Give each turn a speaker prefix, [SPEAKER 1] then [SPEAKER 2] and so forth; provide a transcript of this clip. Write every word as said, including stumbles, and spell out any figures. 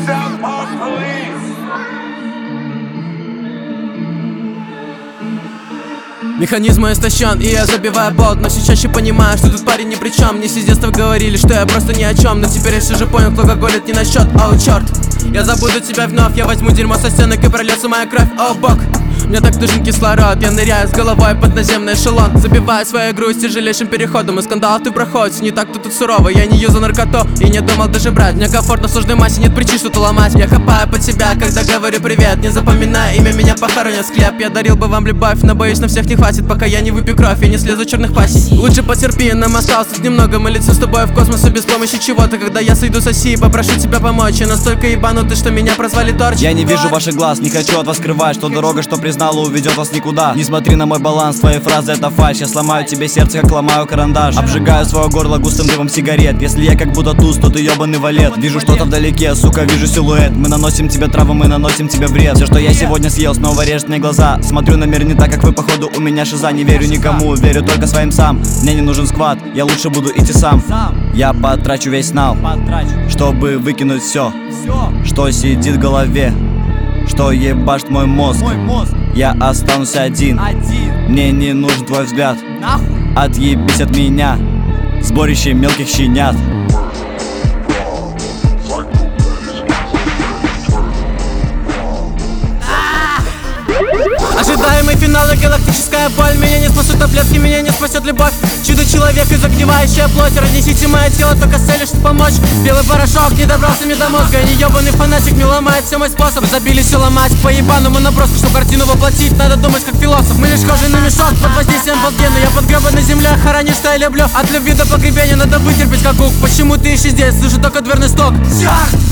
[SPEAKER 1] Механизм мой истощен, и я забиваю болт. Но все чаще понимаю, что тут парень ни при чем. Мне все с детства говорили, что я просто ни о чем. Но теперь я все же понял, кто глаголит не на счет. Оу, черт, я забуду тебя вновь. Я возьму дерьмо со стенок и прольется моя кровь. Оу, бог, мне так нужен кислород. Я ныряю с головой под наземный эшелон. Забиваю свою грусть тяжелейшим переходом. И скандал ты проходишь, не так-то тут сурово. Я не юзал наркоту и не думал даже брать. Мне комфортно в сложной массе, нет причин что-то ломать. Я копаю под себя, когда говорю привет. Не запоминаю имя, меня похоронят в склеп. Я дарил бы вам любовь, но боюсь, на всех не хватит. Пока я не выпью кровь и не слезу черных пассий. Лучше потерпи, нам осталось тут немного. Мы летим с тобой в космос без помощи чего-то. Когда я сойду с оси, попрошу тебя помочь. Я настолько ебанутый, что меня прозвали Торч.
[SPEAKER 2] Я не вижу ваших глаз, не хочу от вас скрывать, что дорога, что признала, уведет вас никуда. Не смотри на мой баланс, твои фразы это фальшь. Я сломаю тебе сердце, как ломаю карандаш. Обжигаю свое горло густым дымом сигарет. Если я как будто туз, то ты ебаный валет. Вижу что-то вдалеке, сука, вижу силуэт. Мы наносим тебе травы, мы наносим тебе вред. Все, что я сегодня съел, снова режет мне глаза. Смотрю на мир не так, как вы, походу, у меня шиза. Не верю никому, верю только своим сам. Мне не нужен сквад, я лучше буду идти сам. Я потрачу весь нал, чтобы выкинуть все, что сидит в голове, что ебашит мой мозг. Я останусь один, мне не нужен твой взгляд. Отъебись от меня, сборище мелких щенят.
[SPEAKER 1] Ожидаемый финал и галактическая боль. Меня не спасут таблетки, меня не спасет любовь. Чудо-человек и загнивающая плоть. Разнесите мое тело только с целью, чтобы помочь. Белый порошок не добрался мне до мозга. Не ебаный фанатик не ломает все мой способ. Забили все ломать по ебаному наброску. Чтобы картину воплотить, надо думать как философ. Мы лишь кожаный мешок под воздействием волгена. Я подгребан на земле, хоронишь, что я люблю. От любви до погребения надо вытерпеть как ук. Почему ты еще здесь? Слышу только дверной стук. Черт!